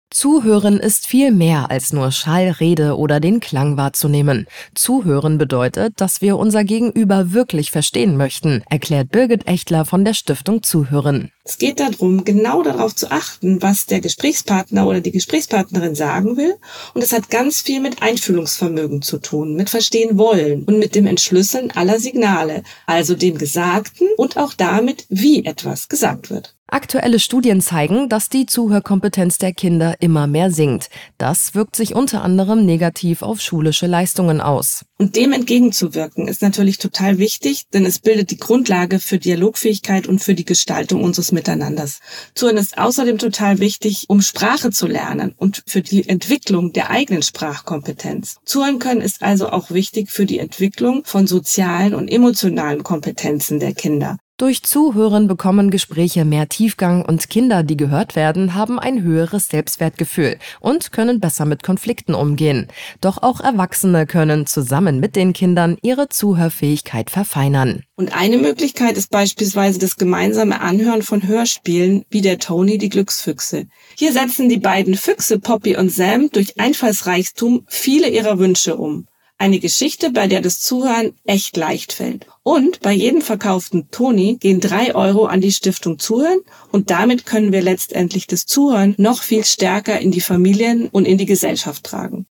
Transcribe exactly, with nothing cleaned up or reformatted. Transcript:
Zuhören ist viel mehr als nur Schall, Rede oder den Klang wahrzunehmen. Zuhören bedeutet, dass wir unser Gegenüber wirklich verstehen möchten, erklärt Birgit Echtler von der Stiftung Zuhören. Es geht darum, genau darauf zu achten, was der Gesprächspartner oder die Gesprächspartnerin sagen will. Und es hat ganz viel mit Einfühlungsvermögen zu tun, mit Verstehen wollen und mit dem Entschlüsseln aller Signale, also dem Gesagten und auch damit, wie etwas gesagt wird. Aktuelle Studien zeigen, dass die Zuhörkompetenz der Kinder immer mehr sinkt. Das wirkt sich unter anderem negativ auf schulische Leistungen aus. Und dem entgegenzuwirken ist natürlich total wichtig, denn es bildet die Grundlage für Dialogfähigkeit und für die Gestaltung unseres Miteinanders. Zuhören ist außerdem total wichtig, um Sprache zu lernen und für die Entwicklung der eigenen Sprachkompetenz. Zuhören können ist also auch wichtig für die Entwicklung von sozialen und emotionalen Kompetenzen der Kinder. Durch Zuhören bekommen Gespräche mehr Tiefgang und Kinder, die gehört werden, haben ein höheres Selbstwertgefühl und können besser mit Konflikten umgehen. Doch auch Erwachsene können zusammen mit den Kindern ihre Zuhörfähigkeit verfeinern. Und eine Möglichkeit ist beispielsweise das gemeinsame Anhören von Hörspielen wie der Toni die Glücksfüchse. Hier setzen die beiden Füchse Poppy und Sam durch Einfallsreichtum viele ihrer Wünsche um. Eine Geschichte, bei der das Zuhören echt leicht fällt. Und bei jedem verkauften Toni gehen drei Euro an die Stiftung Zuhören und damit können wir letztendlich das Zuhören noch viel stärker in die Familien und in die Gesellschaft tragen.